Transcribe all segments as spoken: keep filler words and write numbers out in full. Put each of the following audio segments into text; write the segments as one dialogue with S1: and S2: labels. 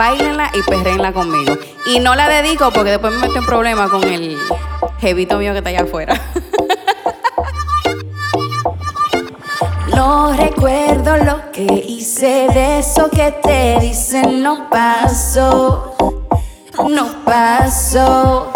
S1: bailenla y perrenla conmigo. Y no la dedico porque después me meto en problemas con el jevito mío que está allá afuera.
S2: No recuerdo lo que hice, de eso que te dicen no pasó, no pasó.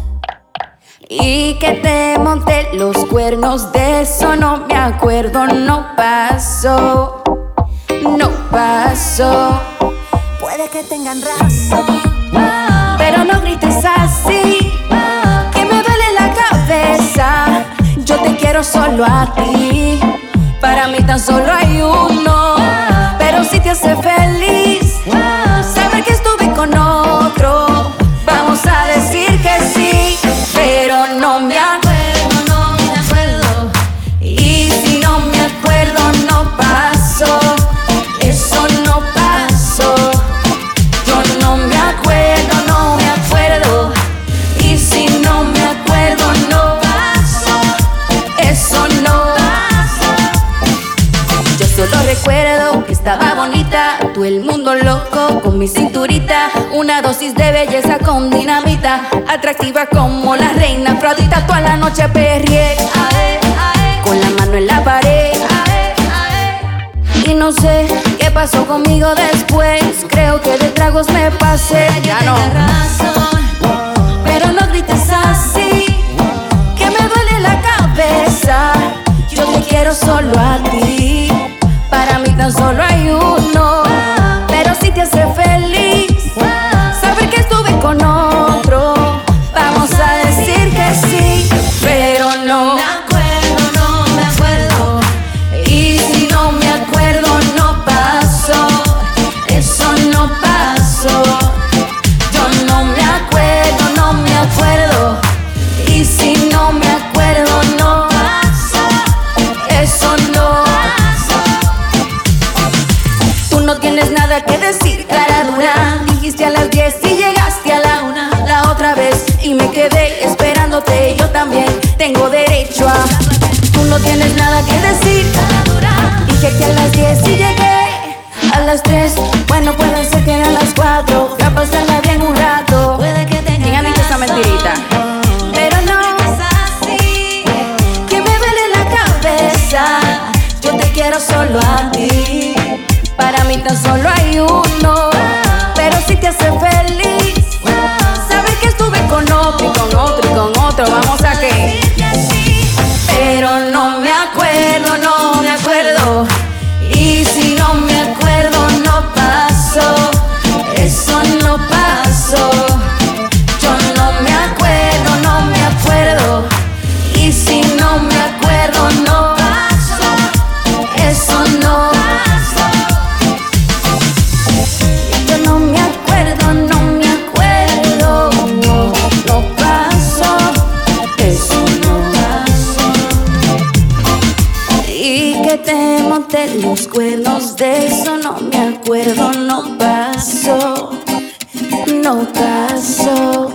S2: Y que te monté los cuernos, de eso no me acuerdo, no pasó, no pasó. Puede que tengan razón, pero no grites así, que me duele la cabeza. Yo te quiero solo a ti, para mí tan solo hay uno. Pero si te hace feliz saber que estuve con otro, vamos a decir que sí, pero no me acuerdo, no me acuerdo. Y si no me acuerdo no pasó, eso no pasó. Yo no me acuerdo, no me acuerdo. Y si no me acuerdo no pasó, eso no pasó. Yo solo recuerdo que estaba bonita, todo el mundo loco con mi cinturita, una dosis de belleza con dinamita, atractiva como la reina Afrodita. Toda la noche perrié, con la mano en la pared, y no sé qué pasó conmigo después. Creo que de tragos me pasé.
S1: Ya no.
S2: Pero no grites así, que me duele la cabeza. Yo te quiero solo a ti, para mí tan solo hay uno. Pero si te hace feliz saber que estuve con otro, vamos a decir que sí, pero no me acuerdo, no me acuerdo. Y si no me acuerdo no pasó, eso no pasó. Yo no me acuerdo, no me acuerdo. Y si no me acuerdo no pasó, eso no pasó. Tú no tienes nada que decir, cara dura. Dijiste a las diez y llegaste a la una. La otra vez y me quedé esperándote. Yo también tengo derecho a. Tú no tienes nada que decir, cara dura. Dije que a las diez y llegué a las tres. Bueno, puede ser que a las cuatro. Ya pasarla bien un rato. Puede que tenga.
S1: ¿Quién ha dicho esa mentirita?
S2: Pero no es así, que me duele la cabeza. Yo te quiero solo a ti, para mí tan solo hay uno. Pero si te hace feliz saber que estuve con otro y con otro y con otro, vamos a que. Pero no me acuerdo, no me acuerdo. Y si no me acuerdo no pasó, eso no pasó. Yo no me acuerdo, no me acuerdo. Y si no me acuerdo no pasó, eso no pasó. Yo no me acuerdo, no me acuerdo. No, no pasó, eso no pasó. Y que te monté los cuernos, de eso no me acuerdo, no pasó, no pasó.